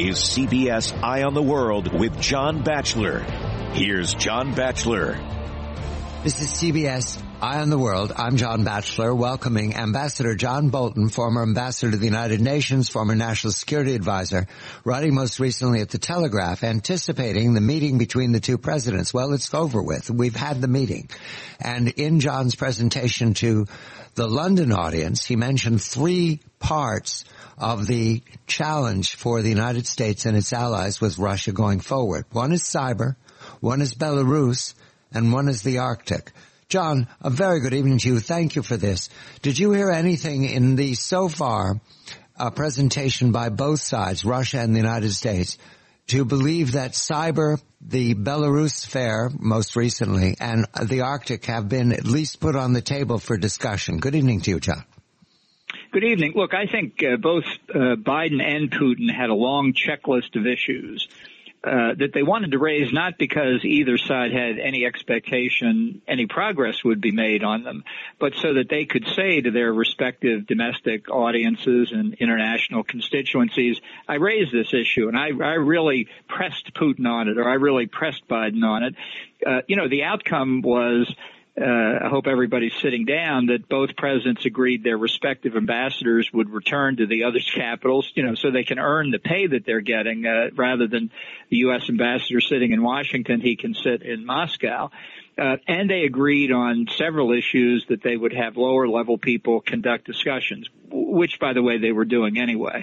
is CBS Eye on the World with John Batchelor. Here's John Batchelor. This is CBS Eye on the World. I'm John Batchelor, welcoming Ambassador John Bolton, former ambassador to the United Nations, former national security advisor, writing most recently at The Telegraph, anticipating the meeting between the two presidents. Well, it's over with. We've had the meeting. And in John's presentation to the London audience, he mentioned three parts of the challenge for the United States and its allies with Russia going forward. One is cyber, one is Belarus, and one is the Arctic. John, a very good evening to you. Thank you for this. Did you hear anything in the, so far, presentation by both sides, Russia and the United States, to believe that cyber, the Belarus affair most recently, and the Arctic have been at least put on the table for discussion? Good evening to you, John. Good evening. Look, I think both Biden and Putin had a long checklist of issues that they wanted to raise, not because either side had any expectation any progress would be made on them, but so that they could say to their respective domestic audiences and international constituencies, I raised this issue, and I really pressed Putin on it, or I really pressed Biden on it. The outcome was, I hope everybody's sitting down, that both presidents agreed their respective ambassadors would return to the other's capitals, so they can earn the pay that they're getting, rather than the U.S. ambassador sitting in Washington, he can sit in Moscow. And they agreed on several issues that they would have lower level people conduct discussions, which, by the way, they were doing anyway.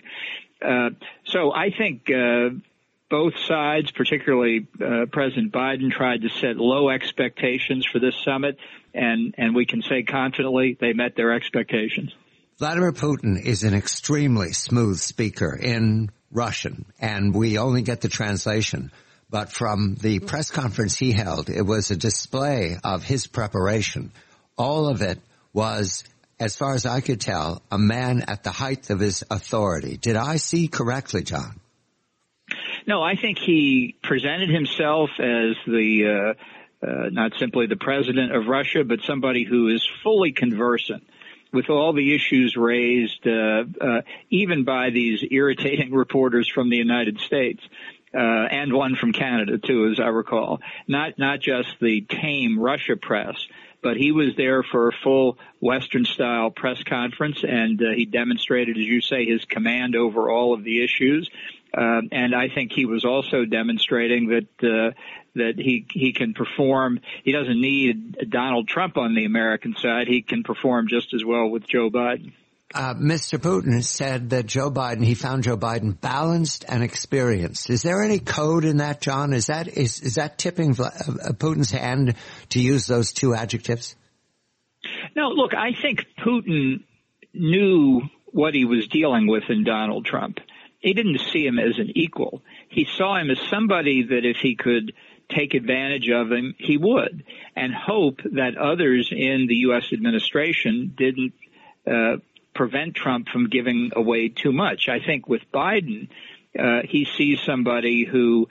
So I think, both sides, particularly President Biden, tried to set low expectations for this summit, and we can say confidently they met their expectations. Vladimir Putin is an extremely smooth speaker in Russian, and we only get the translation. But from the press conference he held, it was a display of his preparation. All of it was, as far as I could tell, a man at the height of his authority. Did I see correctly, John? No, I think he presented himself as the not simply the president of Russia, but somebody who is fully conversant with all the issues raised, even by these irritating reporters from the United States, and one from Canada too, as I recall. Not just the tame Russia press, but he was there for a full Western-style press conference, and he demonstrated, as you say, his command over all of the issues. And I think he was also demonstrating that he can perform. He doesn't need Donald Trump on the American side. He can perform just as well with Joe Biden. Mr. Putin said that he found Joe Biden balanced and experienced. Is there any code in that, John? Is that tipping Putin's hand to use those two adjectives? No, look, I think Putin knew what he was dealing with in Donald Trump. He didn't see him as an equal. He saw him as somebody that if he could take advantage of him, he would, and hope that others in the U.S. administration didn't prevent Trump from giving away too much. I think with Biden, he sees somebody who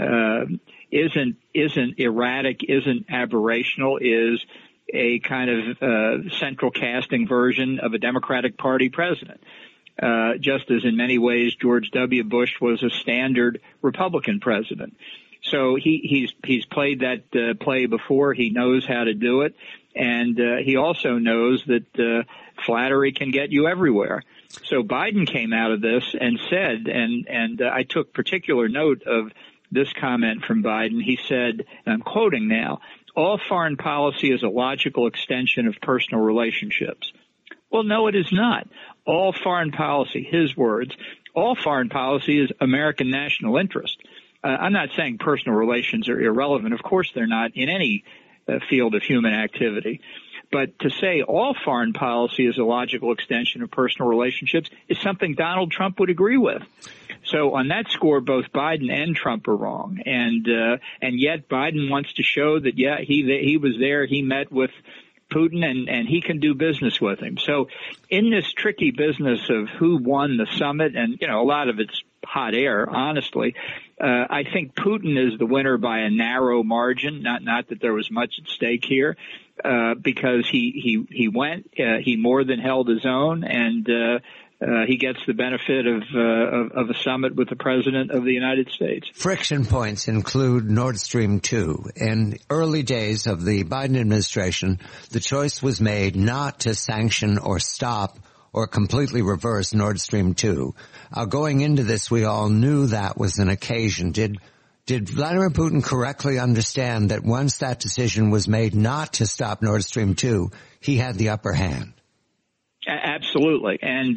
isn't erratic, isn't aberrational, is a kind of central casting version of a Democratic Party president. Just as in many ways George W. Bush was a standard Republican president. So he's played that play before. He knows how to do it, and he also knows that flattery can get you everywhere. So Biden came out of this and said, and I took particular note of this comment from Biden. He said, and I'm quoting now, "All foreign policy is a logical extension of personal relationships." Well, no, it is not. All foreign policy, his words, all foreign policy is American national interest. I'm not saying personal relations are irrelevant. Of course they're not in any field of human activity. But to say all foreign policy is a logical extension of personal relationships is something Donald Trump would agree with. So on that score, both Biden and Trump are wrong. And yet Biden wants to show that, yeah, he was there, he met with Putin, and he can do business with him. So in this tricky business of who won the summit, and, a lot of it's hot air, honestly, I think Putin is the winner by a narrow margin, not that there was much at stake here, because he went, he more than held his own, and he gets the benefit of a summit with the President of the United States. Friction points include Nord Stream 2. In early days of the Biden administration, the choice was made not to sanction or stop or completely reverse Nord Stream 2. Going into this, we all knew that was an occasion. Did Vladimir Putin correctly understand that once that decision was made not to stop Nord Stream 2, he had the upper hand? Absolutely. And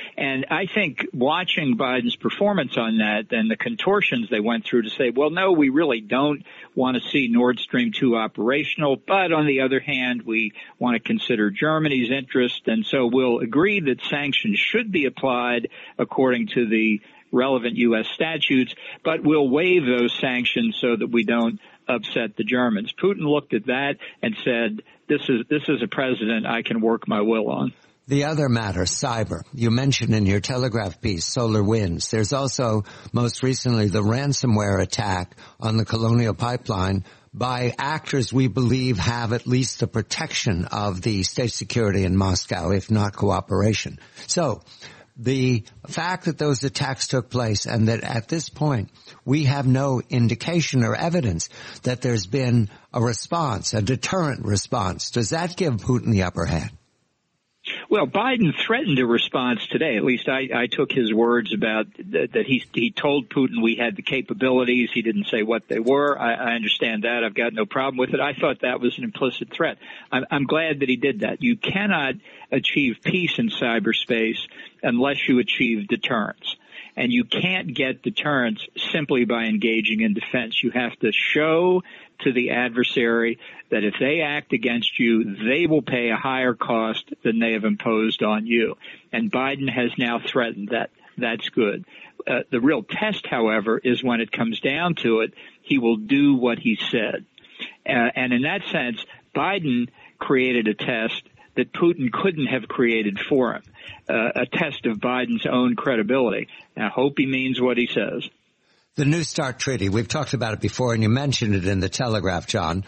I think watching Biden's performance on that and the contortions they went through to say, well, no, we really don't want to see Nord Stream 2 operational, but on the other hand, we want to consider Germany's interest, and so we'll agree that sanctions should be applied according to the relevant U.S. statutes, but we'll waive those sanctions so that we don't upset the Germans. Putin looked at that and said, this is a president I can work my will on. The other matter, cyber. You mentioned in your Telegraph piece, SolarWinds. There's also, most recently, the ransomware attack on the Colonial Pipeline by actors we believe have at least the protection of the state security in Moscow, if not cooperation. So, the fact that those attacks took place and that at this point we have no indication or evidence that there's been a response, a deterrent response, does that give Putin the upper hand? Well, Biden threatened a response today. At least I took his words about that he told Putin we had the capabilities. He didn't say what they were. I understand that. I've got no problem with it. I thought that was an implicit threat. I'm glad that he did that. You cannot achieve peace in cyberspace unless you achieve deterrence. And you can't get deterrence simply by engaging in defense. You have to show to the adversary that if they act against you, they will pay a higher cost than they have imposed on you. And Biden has now threatened that. That's good. The real test, however, is when it comes down to it, he will do what he said. And in that sense, Biden created a test that Putin couldn't have created for him, a test of Biden's own credibility. And I hope he means what he says. The New START Treaty, we've talked about it before, and you mentioned it in the Telegraph, John.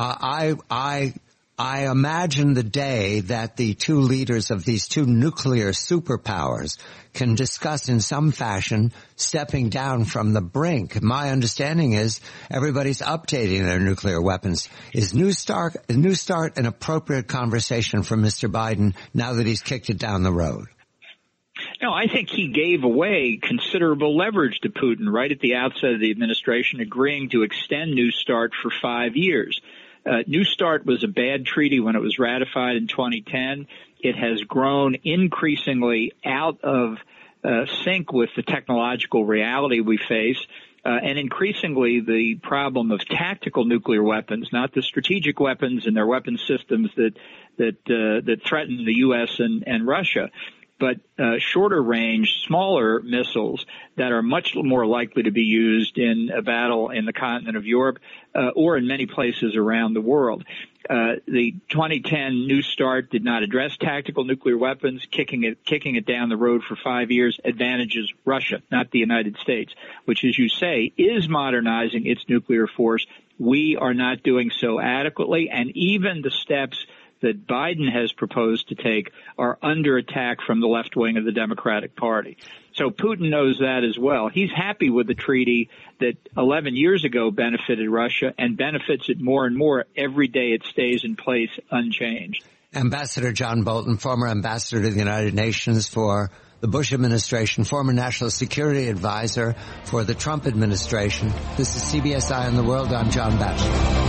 I imagine the day that the two leaders of these two nuclear superpowers can discuss in some fashion stepping down from the brink. My understanding is everybody's updating their nuclear weapons. Is New START an appropriate conversation for Mr. Biden now that he's kicked it down the road? No, I think he gave away considerable leverage to Putin right at the outset of the administration, agreeing to extend New START for 5 years. New START was a bad treaty when it was ratified in 2010. It has grown increasingly out of sync with the technological reality we face, and increasingly the problem of tactical nuclear weapons, not the strategic weapons and their weapon systems that threaten the U.S. and Russia, but shorter range, smaller missiles that are much more likely to be used in a battle in the continent of Europe or in many places around the world. The 2010 New START did not address tactical nuclear weapons. Kicking it down the road for 5 years advantages Russia, not the United States, which, as you say, is modernizing its nuclear force. We are not doing so adequately, and even the steps that Biden has proposed to take are under attack from the left wing of the Democratic Party. So Putin knows that as well. He's happy with the treaty that 11 years ago benefited Russia and benefits it more and more every day it stays in place unchanged. Ambassador John Bolton, former ambassador to the United Nations for the Bush administration, former national security advisor for the Trump administration. This is CBS Eye on the World. I'm John Batchelor.